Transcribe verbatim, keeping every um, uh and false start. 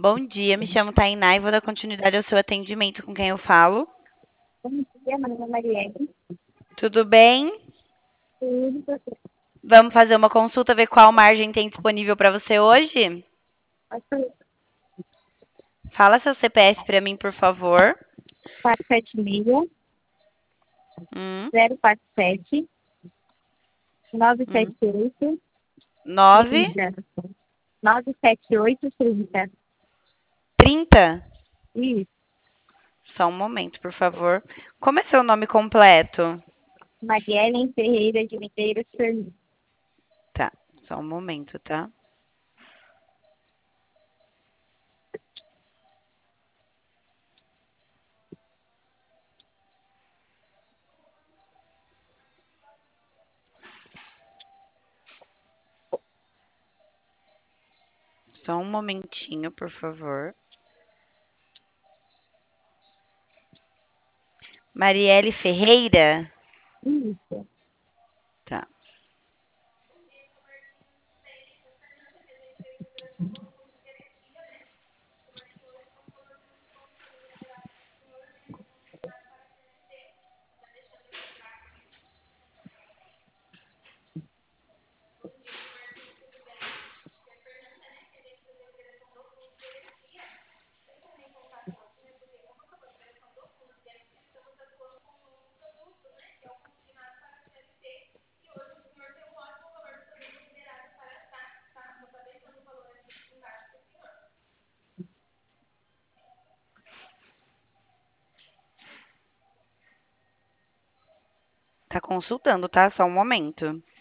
Bom dia, me chamo Tainá e vou dar continuidade ao seu atendimento com quem eu falo. Bom dia, meu nome é Marielle. Tudo bem? Tudo você Vamos fazer uma consulta, ver qual margem tem disponível para você hoje? pode fazer Fala seu C P F para mim, por favor. quatro sete seis, Hum, zero quatro sete, nove hum. sete oito, Nove, trinta. nove sete oito, trinta. trinta. Isso, Só um momento, por favor. Como é seu nome completo? Marielle Ferreira de Medeiros Fernandes. Tá, só um momento, tá? Só um momentinho, por favor. Marielle Ferreira? Isso. Tá. Tá consultando, tá? Só um momento.